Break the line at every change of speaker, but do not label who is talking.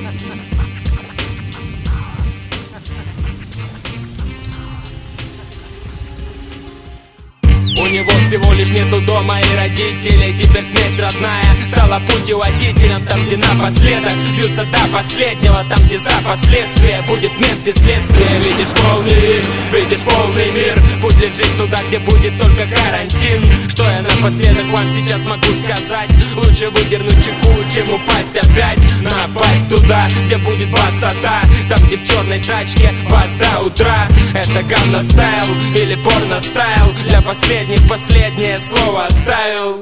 У него всего лишь нету дома и родителей. Теперь смерть родная стала путеводителем. Там, где напоследок бьются до последнего, там, где за последствия будет мент и следствие. Видишь полный мир. Путь лежит туда, где будет только карантин. Что я напоследок вам сейчас могу сказать? Лучше выдернуть чеку, чем упасть опять. Напасть туда, где будет басота. Там, где в черной тачке бас до утра. Это Gangnam Style или порно стайл. Для последних последнее слово оставил.